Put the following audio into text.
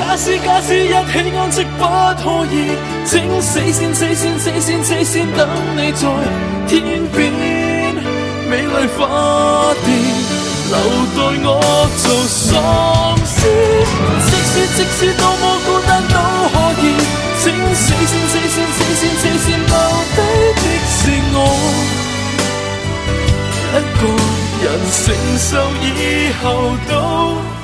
假使一起安息不可以，請死線等你在天邊美麗花店，留待我做喪屍。即使多麼孤單都可以，請死線留低的是我一個人承受以後都